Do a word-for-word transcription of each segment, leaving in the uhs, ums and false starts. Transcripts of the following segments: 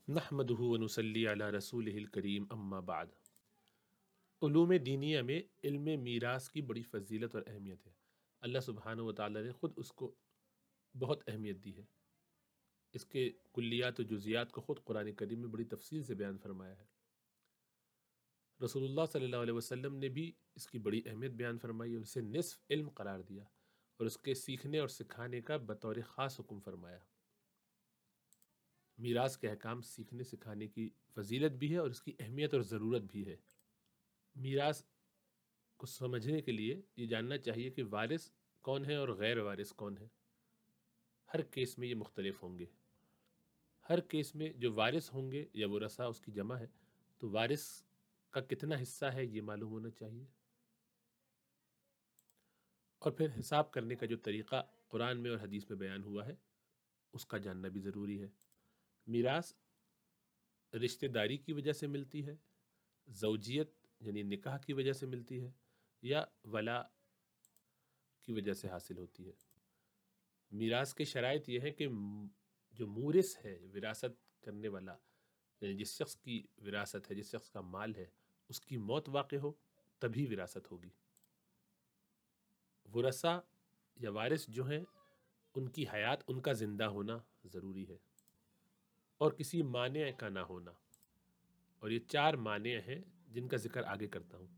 نحمدہ ونصلی علی رسولہ الکریم اما بعد۔ علوم دینیہ میں علم میراث کی بڑی فضیلت اور اہمیت ہے۔ اللہ سبحانہ و تعالی نے خود اس کو بہت اہمیت دی ہے۔ اس کے کلیات و جزیات کو خود قرآن کریم میں بڑی تفصیل سے بیان فرمایا ہے۔ رسول اللہ صلی اللہ علیہ وسلم نے بھی اس کی بڑی اہمیت بیان فرمائی اور اسے نصف علم قرار دیا اور اس کے سیکھنے اور سکھانے کا بطور خاص حکم فرمایا۔ میراث کے احکام سیکھنے سکھانے کی فضیلت بھی ہے اور اس کی اہمیت اور ضرورت بھی ہے۔ میراث کو سمجھنے کے لیے یہ جاننا چاہیے کہ وارث کون ہے اور غیر وارث کون ہے۔ ہر کیس میں یہ مختلف ہوں گے۔ ہر کیس میں جو وارث ہوں گے یا ورثاء اس کی جمع ہے تو وارث کا کتنا حصہ ہے یہ معلوم ہونا چاہیے، اور پھر حساب کرنے کا جو طریقہ قرآن میں اور حدیث میں بیان ہوا ہے اس کا جاننا بھی ضروری ہے۔ میراث رشتہ داری کی وجہ سے ملتی ہے، زوجیت یعنی نکاح کی وجہ سے ملتی ہے، یا ولا کی وجہ سے حاصل ہوتی ہے۔ میراث کے شرائط یہ ہے کہ جو مورث ہے، وراثت کرنے والا، یعنی جس شخص کی وراثت ہے، جس شخص کا مال ہے، اس کی موت واقع ہو تبھی وراثت ہوگی۔ ورثاء یا وارث جو ہیں ان کی حیات، ان کا زندہ ہونا ضروری ہے، اور کسی مانع کا نہ ہونا۔ اور یہ چار مانع ہیں جن کا ذکر آگے کرتا ہوں۔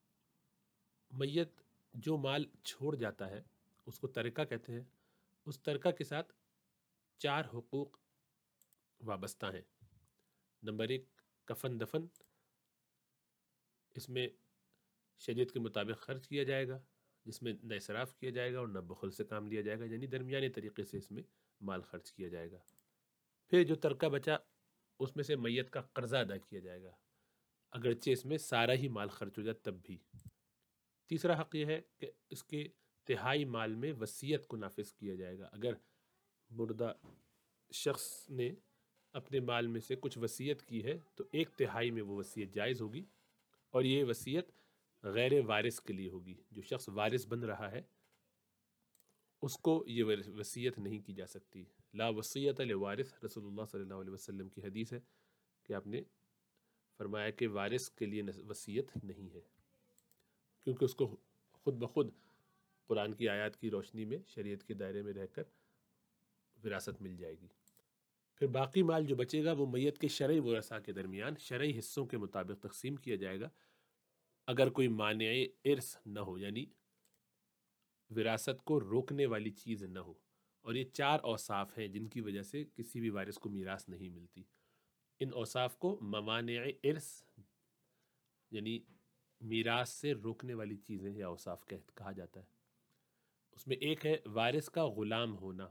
میت جو مال چھوڑ جاتا ہے اس کو ترکہ کہتے ہیں۔ اس ترکہ کے ساتھ چار حقوق وابستہ ہیں۔ نمبر ایک، کفن دفن۔ اس میں شریعت کے مطابق خرچ کیا جائے گا، جس میں نہ اسراف کیا جائے گا اور نہ بخل سے کام لیا جائے گا، یعنی درمیانے طریقے سے اس میں مال خرچ کیا جائے گا۔ پھر جو ترکہ بچا اس میں سے میت کا قرضہ ادا کیا جائے گا، اگرچہ اس میں سارا ہی مال خرچ ہو جائے تب بھی۔ تیسرا حق یہ ہے کہ اس کے تہائی مال میں وصیت کو نافذ کیا جائے گا۔ اگر مردہ شخص نے اپنے مال میں سے کچھ وصیت کی ہے تو ایک تہائی میں وہ وصیت جائز ہوگی، اور یہ وصیت غیر وارث کے لیے ہوگی۔ جو شخص وارث بن رہا ہے اس کو یہ وصیت نہیں کی جا سکتی۔ لا وصیت لوارث، رسول اللہ صلی اللہ علیہ وسلم کی حدیث ہے کہ آپ نے فرمایا کہ وارث کے لیے وصیت نہیں ہے، کیونکہ اس کو خود بخود قرآن کی آیات کی روشنی میں شریعت کے دائرے میں رہ کر وراثت مل جائے گی۔ پھر باقی مال جو بچے گا وہ میت کے شرعی ورثاء کے درمیان شرعی حصوں کے مطابق تقسیم کیا جائے گا، اگر کوئی مانع ارث نہ ہو، یعنی وراثت کو روکنے والی چیز نہ ہو۔ اور یہ چار اوصاف ہیں جن کی وجہ سے کسی بھی وارث کو میراث نہیں ملتی۔ ان اوصاف کو موانع ارث یعنی میراث سے روکنے والی چیزیں یا اوصاف کہا جاتا ہے۔ اس میں ایک ہے وارث کا غلام ہونا،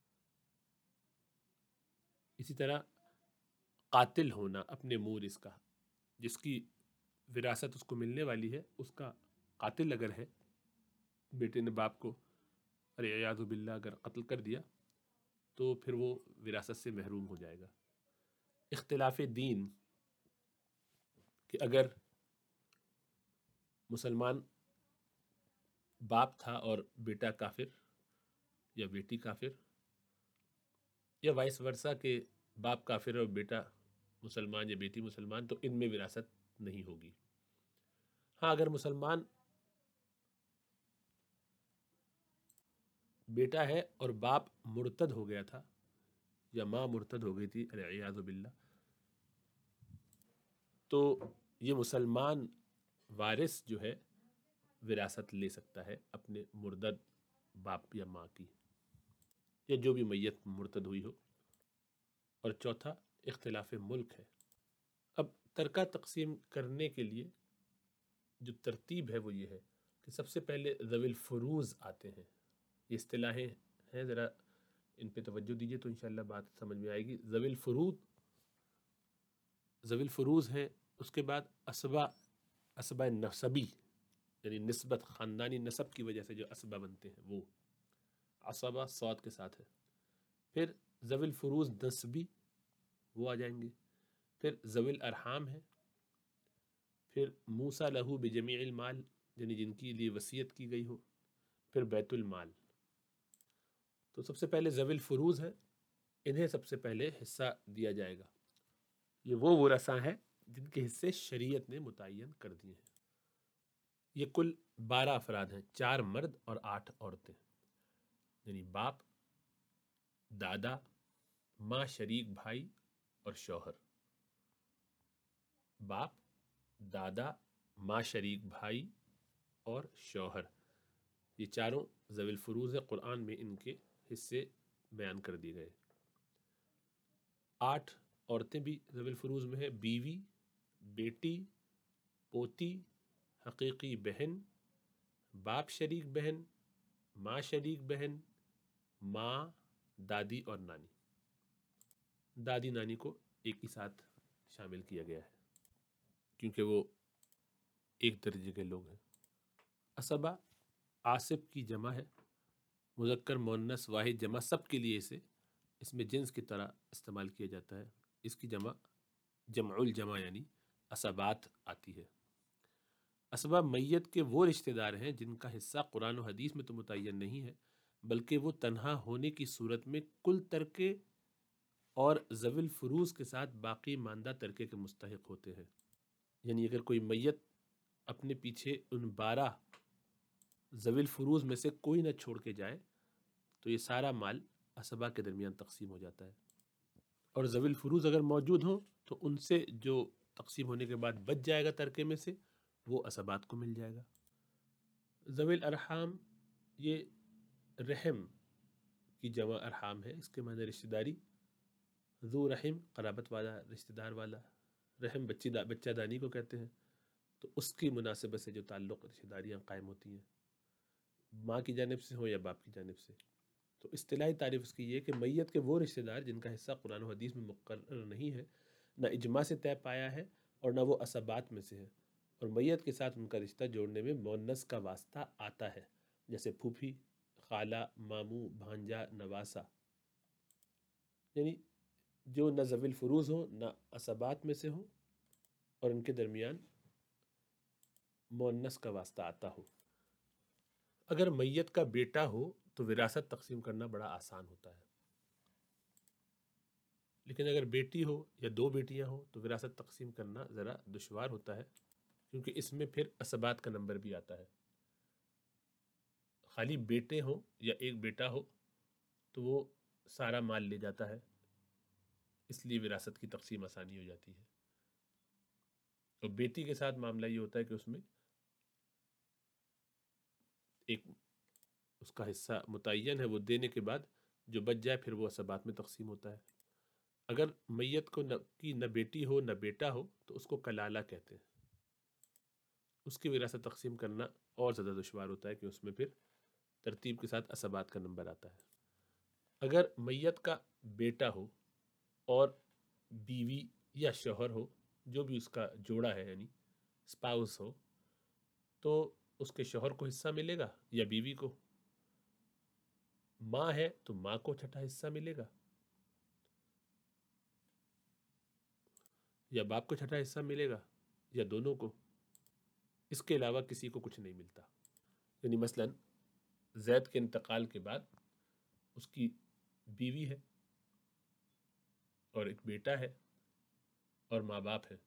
اسی طرح قاتل ہونا اپنے مورث کا، جس کی وراثت اس کو ملنے والی ہے اس کا قاتل اگر ہے، بیٹے نے باپ کو والعیاذ باللہ اگر قتل کر دیا تو پھر وہ وراثت سے محروم ہو جائے گا۔ اختلاف دین، کہ اگر مسلمان باپ تھا اور بیٹا کافر یا بیٹی کافر، یا وائس ورثہ کہ باپ کافر اور بیٹا مسلمان یا بیٹی مسلمان، تو ان میں وراثت نہیں ہوگی۔ ہاں اگر مسلمان بیٹا ہے اور باپ مرتد ہو گیا تھا یا ماں مرتد ہو گئی تھی والعیاذ باللہ، تو یہ مسلمان وارث جو ہے وراثت لے سکتا ہے اپنے مردد باپ یا ماں کی، یا جو بھی میت مرتد ہوئی ہو۔ اور چوتھا اختلاف ملک ہے۔ اب ترکہ تقسیم کرنے کے لیے جو ترتیب ہے وہ یہ ہے کہ سب سے پہلے ذوی الفروض آتے ہیں۔ یہ اصطلاحیں ہیں، ذرا ان پہ توجہ دیجیے تو انشاءاللہ بات سمجھ میں آئے گی۔ ذوی الفروض ذوی الفروض ہیں، اس کے بعد اسبا اسبا نسبی یعنی نسبت، خاندانی نسب کی وجہ سے جو اسبا بنتے ہیں وہ عصبہ صاد کے ساتھ ہے۔ پھر ذوی الفروض نسبی وہ آ جائیں گے۔ پھر ذوی الارحام ہے۔ پھر موسیٰ لہو بجمیع المال یعنی جن کی لیے وصیت کی گئی ہو۔ پھر بیت المال۔ تو سب سے پہلے ذوی الفروض ہے، انہیں سب سے پہلے حصہ دیا جائے گا۔ یہ وہ ورثہ ہیں جن کے حصے شریعت نے متعین کر دیے ہیں۔ یہ کل بارہ افراد ہیں، چار مرد اور آٹھ عورتیں، یعنی باپ، دادا، ماں، شریک بھائی اور شوہر۔ باپ، دادا، ماں، شریک بھائی اور شوہر، یہ چاروں ذوی الفروز ہیں۔ قرآن میں ان کے حصے بیان کر دیے گئے۔ آٹھ عورتیں بھی ذوی الفروز میں ہیں، بیوی، بیٹی، پوتی، حقیقی بہن، باپ شریک بہن، ماں شریک بہن، ماں، دادی اور نانی۔ دادی نانی کو ایک ہی ساتھ شامل کیا گیا ہے کیونکہ وہ ایک درجے کے لوگ ہیں۔ اسبا آصب کی جمع ہے، مذکر مؤنث واحد جمع سب کے لیے اسے اس میں جنس کی طرح استعمال کیا جاتا ہے۔ اس کی جمع جمع الجمع یعنی اسبات آتی ہے۔ اسبا میت کے وہ رشتہ دار ہیں جن کا حصہ قرآن و حدیث میں تو متعین نہیں ہے، بلکہ وہ تنہا ہونے کی صورت میں کل ترکے اور ذوی الفروز کے ساتھ باقی ماندہ ترکے کے مستحق ہوتے ہیں۔ یعنی اگر کوئی میت اپنے پیچھے ان بارہ ذوی الفروز میں سے کوئی نہ چھوڑ کے جائے تو یہ سارا مال اسبا کے درمیان تقسیم ہو جاتا ہے، اور ذوی الفروز اگر موجود ہوں تو ان سے جو تقسیم ہونے کے بعد بچ جائے گا ترکے میں سے وہ اسبات کو مل جائے گا۔ ذوی الارحام یہ رحم کی جمع ارحام ہے، اس کے معنی رشتہ داری۔ ذو رحم قرابت والا، رشتہ دار والا۔ رحم بچی دا بچہ دانی کو کہتے ہیں، تو اس کی مناسبت سے جو تعلق رشتہ داریاں قائم ہوتی ہیں، ماں کی جانب سے ہو یا باپ کی جانب سے۔ تو اصطلاحی تعریف اس کی یہ کہ میت کے وہ رشتہ دار جن کا حصہ قرآن و حدیث میں مقرر نہیں ہے، نہ اجماع سے طے پایا ہے اور نہ وہ اسبات میں سے ہے، اور میت کے ساتھ ان کا رشتہ جوڑنے میں مؤنث کا واسطہ آتا ہے، جیسے پھوپھی، خالہ، ماموں، بھانجا، نواسہ، یعنی جو نہ ذوی الفروز ہوں نہ اسبات میں سے ہوں اور ان کے درمیان مؤنث کا واسطہ آتا ہو۔ اگر میت کا بیٹا ہو تو وراثت تقسیم کرنا بڑا آسان ہوتا ہے، لیکن اگر بیٹی ہو یا دو بیٹیاں ہوں تو وراثت تقسیم کرنا ذرا دشوار ہوتا ہے، کیونکہ اس میں پھر اسبات کا نمبر بھی آتا ہے۔ خالی بیٹے ہوں یا ایک بیٹا ہو تو وہ سارا مال لے جاتا ہے، اس لیے وراثت کی تقسیم آسانی ہو جاتی ہے۔ اور بیٹی کے ساتھ معاملہ یہ ہوتا ہے کہ اس میں ایک اس کا حصہ متعین ہے، وہ دینے کے بعد جو بچ جائے پھر وہ اسبات میں تقسیم ہوتا ہے۔ اگر میت کو نہ کی نہ بیٹی ہو نہ بیٹا ہو تو اس کو کلالہ کہتے ہیں، اس کی وراثت تقسیم کرنا اور زیادہ دشوار ہوتا ہے کہ اس میں پھر ترتیب کے ساتھ اسبات کا نمبر آتا ہے۔ اگر میت کا بیٹا ہو اور بیوی یا شوہر ہو، جو بھی اس کا جوڑا ہے یعنی اسپاؤس ہو، تو اس کے شوہر کو حصہ ملے گا یا بیوی کو۔ ماں ہے تو ماں کو چھٹا حصہ ملے گا یا باپ کو چھٹا حصہ ملے گا یا دونوں کو۔ اس کے علاوہ کسی کو کچھ نہیں ملتا۔ یعنی مثلا زید کے انتقال کے بعد اس کی بیوی ہے اور ایک بیٹا ہے اور ماں باپ ہے،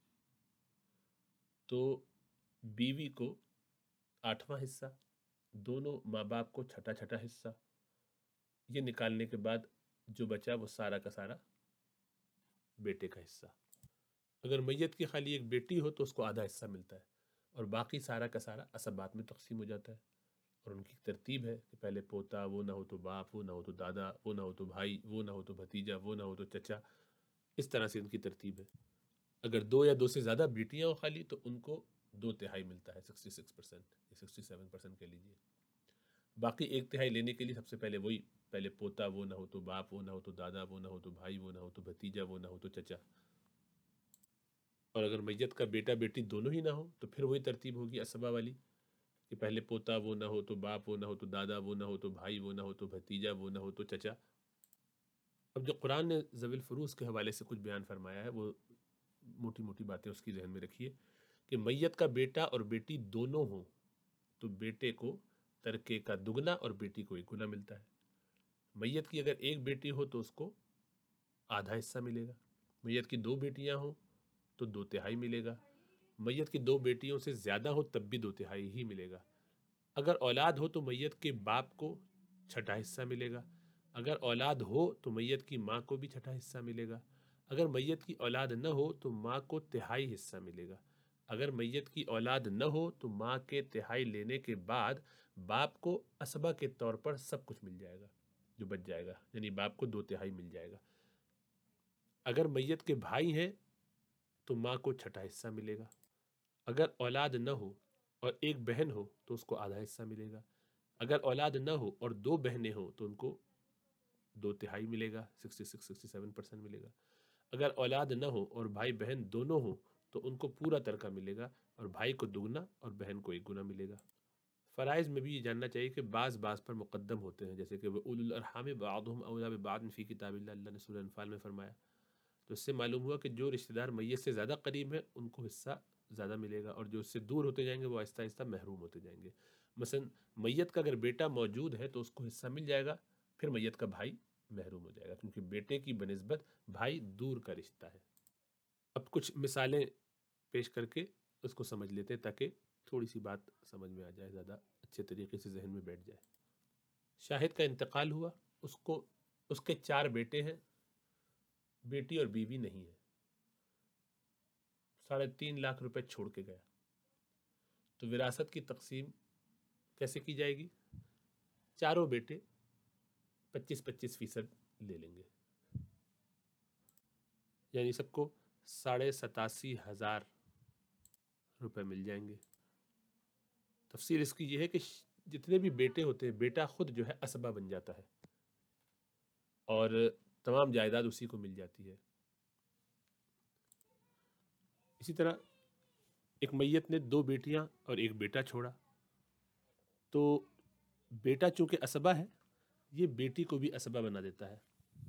تو بیوی کو آٹھواں حصہ، دونوں ماں باپ کو چھٹا چھٹا حصہ، یہ نکالنے کے بعد جو بچا وہ سارا کا سارا بیٹے کا حصہ۔ اگر میت کی خالی ایک بیٹی ہو تو اس کو آدھا حصہ ملتا ہے اور باقی سارا کا سارا اسبات میں تقسیم ہو جاتا ہے، اور ان کی ترتیب ہے کہ پہلے پوتا، وہ نہ ہو تو باپ، وہ نہ ہو تو دادا، وہ نہ ہو تو بھائی، وہ نہ ہو تو بھتیجا، وہ نہ ہو تو چچا، اس طرح سے ان کی ترتیب ہے۔ اگر دو یا دو سے زیادہ بیٹیاں ہو خالی تو ان کو دو تہائی ملتا ہے، سکسٹی سکس پرسینٹ یا سکسٹی سیون پرسینٹ کہہ لیجیے۔ باقی ایک تہائی لینے کے لیے سب سے پہلے وہی پہلے پوتا، وہ نہ ہو تو باپ، وہ نہ ہو تو دادا، وہ نہ ہو تو بھائی، وہ نہ ہو تو بھتیجا، وہ نہ ہو تو چچا۔ اور اگر میت کا بیٹا بیٹی دونوں ہی نہ ہو تو پھر وہی ترتیب ہوگی اسبا والی کہ پہلے پوتا، وہ نہ ہو تو باپ، وہ نہ ہو تو دادا، وہ نہ ہو تو بھائی، وہ نہ ہو تو بھتیجا، وہ نہ ہو تو چچا۔ اب جو قرآن نے ذوی الفروز کے حوالے سے کچھ بیان فرمایا ہے وہ موٹی موٹی باتیں اس کی ذہن میں رکھیے کہ میت کا بیٹا اور بیٹی دونوں ہوں تو بیٹے کو ترکے کا دگنا اور بیٹی کو ایک گنا ملتا ہے۔ میت کی اگر ایک بیٹی ہو تو اس کو آدھا حصہ ملے گا، میت کی دو بیٹیاں ہوں تو دو تہائی ملے گا، میت کی دو بیٹیوں سے زیادہ ہو تب بھی دو تہائی ہی ملے گا۔ اگر اولاد ہو تو میت کے باپ کو چھٹا حصہ ملے گا، اگر اولاد ہو تو میت کی ماں کو بھی چھٹا حصہ ملے گا، اگر میت کی اولاد نہ ہو تو ماں کو تہائی حصہ ملے گا، اگر میت کی اولاد نہ ہو تو ماں کے تہائی لینے کے بعد باپ کو اسبہ کے طور پر سب کچھ مل جائے گا جو بچ جائے گا، یعنی باپ کو دو تہائی مل جائے گا۔ اگر میت کے بھائی ہیں تو ماں کو چھٹا حصہ ملے گا، اگر اولاد نہ ہو اور ایک بہن ہو تو اس کو آدھا حصہ ملے گا، اگر اولاد نہ ہو اور دو بہنیں ہوں تو ان کو دو تہائی ملے گا، sixty six sixty seven percent ملے گا، اگر اولاد نہ ہو اور بھائی بہن دونوں ہوں تو ان کو پورا ترکہ ملے گا اور بھائی کو دگنا اور بہن کو ایک گنا ملے گا۔ فرائض میں بھی یہ جاننا چاہیے کہ بعض بعض پر مقدم ہوتے ہیں، جیسے کہ اولو الارحام بعضهم اولی ببعض فی کتاب اللہ، اللہ نے سورہ انفال میں فرمایا، تو اس سے معلوم ہوا کہ جو رشتہ دار میت سے زیادہ قریب ہیں ان کو حصہ زیادہ ملے گا، اور جو اس سے دور ہوتے جائیں گے وہ آہستہ آہستہ محروم ہوتے جائیں گے۔ مثلا میت کا اگر بیٹا موجود ہے تو اس کو حصہ مل جائے گا، پھر میت کا بھائی محروم ہو جائے گا، کیونکہ بیٹے کی بنسبت بھائی دور کا رشتہ ہے۔ اب کچھ مثالیں پیش کر کے اس کو سمجھ لیتے ہیں تاکہ تھوڑی سی بات سمجھ میں آ جائے، زیادہ اچھے طریقے سے ذہن میں بیٹھ جائے۔ شاہد کا انتقال ہوا، اس کو اس کے چار بیٹے ہیں، بیٹی اور بیوی نہیں ہے، ساڑھے تین لاکھ روپے چھوڑ کے گیا، تو وراثت کی تقسیم کیسے کی جائے گی؟ چاروں بیٹے پچیس پچیس فیصد لے لیں گے، یعنی سب کو ساڑھے ستاسی ہزار روپے مل جائیں گے۔ تفصیل اس کی یہ ہے کہ جتنے بھی بیٹے ہوتے ہیں بیٹا خود جو ہے اسبہ بن جاتا ہے اور تمام جائیداد اسی کو مل جاتی ہے۔ اسی طرح ایک میت نے دو بیٹیاں اور ایک بیٹا چھوڑا، تو بیٹا چونکہ اسبہ ہے یہ بیٹی کو بھی اسبہ بنا دیتا ہے،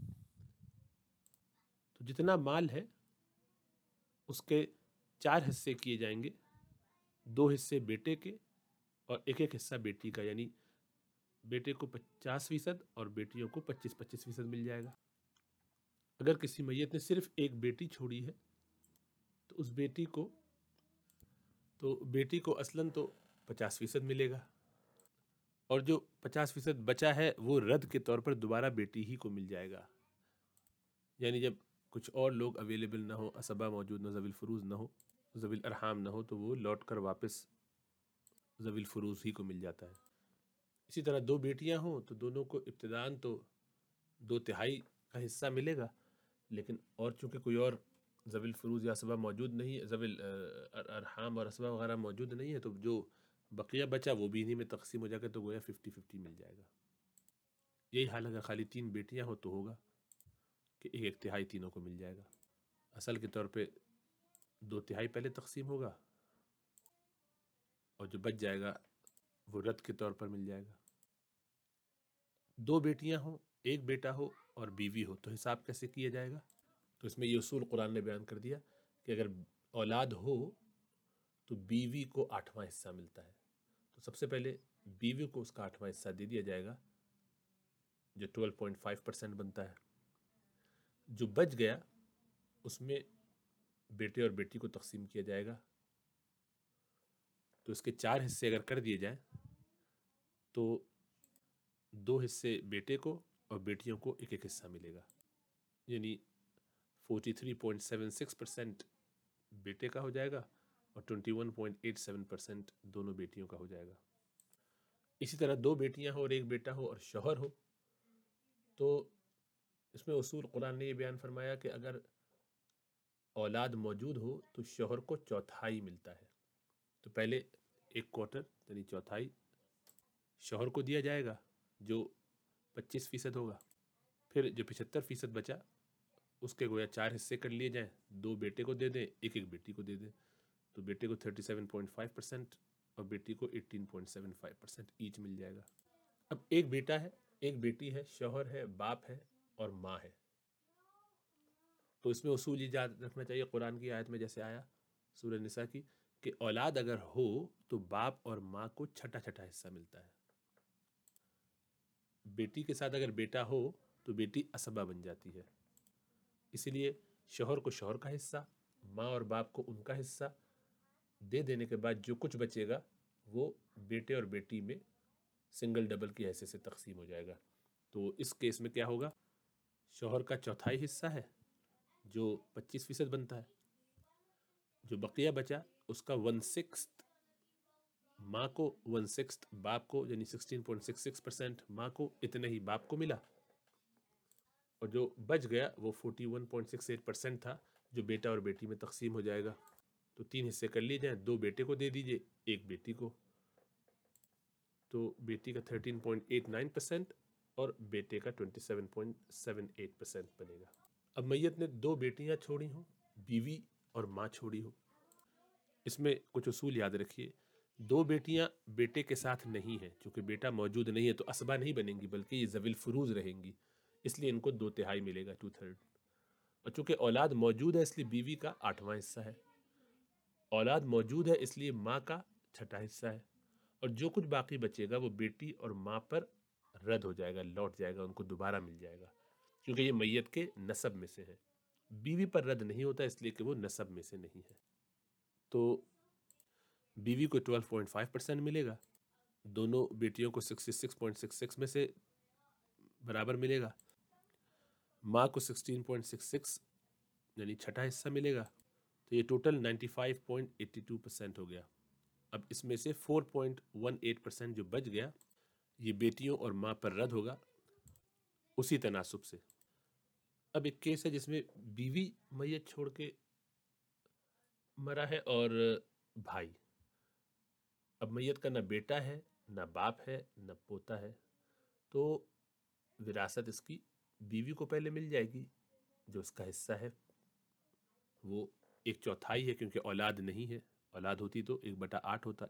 تو جتنا مال ہے اس کے چار حصے کیے جائیں گے، دو حصے بیٹے کے اور ایک ایک حصہ بیٹی کا، یعنی بیٹے کو پچاس فیصد اور بیٹیوں کو پچیس پچیس فیصد مل جائے گا۔ اگر کسی میت نے صرف ایک بیٹی چھوڑی ہے تو اس بیٹی کو تو بیٹی کو اصلاً تو پچاس فیصد ملے گا، اور جو پچاس فیصد بچا ہے وہ رد کے طور پر دوبارہ بیٹی ہی کو مل جائے گا، یعنی جب کچھ اور لوگ اویلیبل نہ ہو، اسبہ موجود نہ، ذوی الفروض نہ ہو، ذوی الارحام نہ ہو، تو وہ لوٹ کر واپس ذوی الفروض ہی کو مل جاتا ہے۔ اسی طرح دو بیٹیاں ہوں تو دونوں کو ابتداءً تو دو تہائی کا حصہ ملے گا، لیکن اور چونکہ کوئی اور ذوی الفروض یا اسبہ موجود نہیں ہے، ذوی الارحام اور اسبہ وغیرہ موجود نہیں ہے، تو جو بقیہ بچا وہ بھی انہی میں تقسیم ہو جائے گا، تو گویا ففٹی ففٹی مل جائے گا۔ یہی حال اگر خالی تین بیٹیاں ہوں تو ہوگا کہ ایک ایک تہائی تینوں کو مل جائے گا، اصل کے طور پہ دو تہائی پہلے تقسیم ہوگا اور جو بچ جائے گا وہ رد کے طور پر مل جائے گا۔ دو بیٹیاں ہوں، ایک بیٹا ہو اور بیوی ہو، تو حساب کیسے کیا جائے گا؟ تو اس میں یہ اصول قرآن نے بیان کر دیا کہ اگر اولاد ہو تو بیوی کو آٹھواں حصہ ملتا ہے، تو سب سے پہلے بیوی کو اس کا آٹھواں حصہ دے دیا جائے گا جو ٹویلو پوائنٹ فائیو پرسینٹ بنتا ہے۔ جو بچ گیا اس میں بیٹے اور بیٹی کو تقسیم کیا جائے گا، تو اس کے چار حصے اگر کر دیے جائیں تو دو حصے بیٹے کو اور بیٹیوں کو ایک ایک حصہ ملے گا، یعنی forty three point seven six percent بیٹے کا ہو جائے گا اور twenty one point eight seven percent دونوں بیٹیوں کا ہو جائے گا۔ اسی طرح دو بیٹیاں ہوں اور ایک بیٹا ہو اور شوہر ہو، تو اس میں اصول قرآن نے یہ بیان فرمایا کہ اگر اولاد موجود ہو تو شوہر کو چوتھائی ملتا ہے، تو پہلے ایک کوارٹر یعنی چوتھائی شوہر کو دیا جائے گا جو پچیس فیصد ہوگا، پھر جو پچہتر فیصد بچا اس کے گویا چار حصے کر لیے جائیں، دو بیٹے کو دے دیں ایک ایک بیٹی کو دے دیں، تو بیٹے کو thirty seven point five percent اور بیٹی کو eighteen point seven five percent each مل جائے گا۔ اب ایک بیٹا ہے، ایک بیٹی ہے، شوہر ہے، باپ ہے اور ماں ہے، تو اس میں اصول یہ یاد رکھنا چاہیے قرآن کی آیت میں جیسے آیا سورہ نساء کی کہ اولاد اگر ہو تو باپ اور ماں کو چھٹا چھٹا حصہ ملتا ہے۔ بیٹی کے ساتھ اگر بیٹا ہو تو بیٹی اسبہ بن جاتی ہے، اسی لیے شوہر کو شوہر کا حصہ، ماں اور باپ کو ان کا حصہ دے دینے کے بعد جو کچھ بچے گا وہ بیٹے اور بیٹی میں سنگل ڈبل کی حیثیت سے تقسیم ہو جائے گا۔ تو اس کیس میں کیا ہوگا؟ شوہر کا چوتھائی حصہ ہے جو پچیس فیصد بنتا ہے، جو بقیہ بچا اس کا ون سکستھ ماں کو، ون سکستھ باپ کو، یعنی sixteen point six six percent ماں کو، اتنا ہی باپ کو ملا، اور جو بچ گیا وہ forty one point six eight percent تھا جو بیٹا اور بیٹی میں تقسیم ہو جائے گا۔ تو تین حصے کر لیے جائیں، دو بیٹے کو دے دیجئے، ایک بیٹی کو، تو بیٹی کا thirteen point eight nine percent اور بیٹے کا twenty seven point seven eight percent بنے گا۔ اب میت نے دو بیٹیاں چھوڑی ہوں، بیوی اور ماں چھوڑی ہو، اس میں کچھ اصول یاد رکھیے۔ دو بیٹیاں بیٹے کے ساتھ نہیں ہیں، چونکہ بیٹا موجود نہیں ہے تو اسبا نہیں بنیں گی بلکہ یہ ذوی الفروض رہیں گی، اس لیے ان کو دو تہائی ملے گا، ٹو تھرڈ۔ اور چونکہ اولاد موجود ہے اس لیے بیوی کا آٹھواں حصہ ہے، اولاد موجود ہے اس لیے ماں کا چھٹا حصہ ہے، اور جو کچھ باقی بچے گا وہ بیٹی اور ماں پر رد ہو جائے گا، لوٹ جائے گا، ان کو دوبارہ مل جائے گا، کیونکہ یہ میت کے نسب میں سے ہے۔ بیوی پر رد نہیں ہوتا اس لیے کہ وہ نسب میں سے نہیں ہے۔ تو بیوی کو ٹویلو پوائنٹ فائیو پرسینٹ ملے گا، دونوں بیٹیوں کو sixty six point six six میں سے برابر ملے گا، ماں کو سکسٹین پوائنٹ سکس سکس یعنی چھٹا حصہ ملے گا، تو یہ total ninety five point eighty two percent ہو گیا۔ اب اس میں سے four point one eight percent جو بچ گیا یہ بیٹیوں اور ماں پر رد ہوگا اسی تناسب سے۔ اب ایک کیس ہے جس میں بیوی میت چھوڑ کے مرا ہے اور بھائی، اب میت کا نہ بیٹا ہے، نہ باپ ہے، نہ پوتا ہے، تو وراثت اس کی بیوی کو پہلے مل جائے گی، جو اس کا حصہ ہے وہ ایک چوتھائی ہے، کیونکہ اولاد نہیں ہے، اولاد ہوتی تو ایک بٹا آٹھ ہوتا،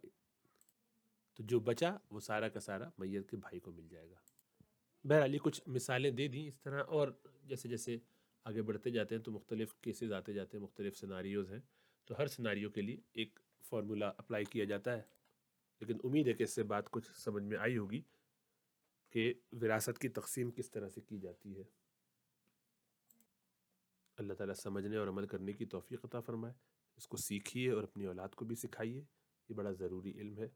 تو جو بچا وہ سارا کا سارا میت کے بھائی کو مل جائے گا۔ بہرحال یہ کچھ مثالیں دے دیں اس طرح، اور جیسے جیسے آگے بڑھتے جاتے ہیں تو مختلف کیسز آتے جاتے ہیں، مختلف سیناریوز ہیں، تو ہر سیناریو کے لیے ایک فارمولا اپلائی کیا جاتا ہے، لیکن امید ہے کہ اس سے بات کچھ سمجھ میں آئی ہوگی کہ وراثت کی تقسیم کس طرح سے کی جاتی ہے۔ اللہ تعالیٰ سمجھنے اور عمل کرنے کی توفیق عطا فرمائے، اس کو سیکھیے اور اپنی اولاد کو بھی سکھائیے، یہ بڑا ضروری علم ہے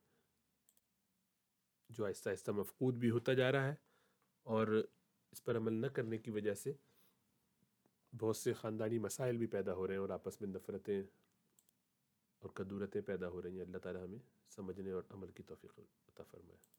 جو آہستہ آہستہ مفقود بھی ہوتا جا رہا ہے، اور اس پر عمل نہ کرنے کی وجہ سے بہت سے خاندانی مسائل بھی پیدا ہو رہے ہیں اور آپس میں نفرتیں اور کدورتیں پیدا ہو رہی ہیں۔ اللہ تعالیٰ ہمیں سمجھنے اور عمل کی توفیق عطا فرمائے۔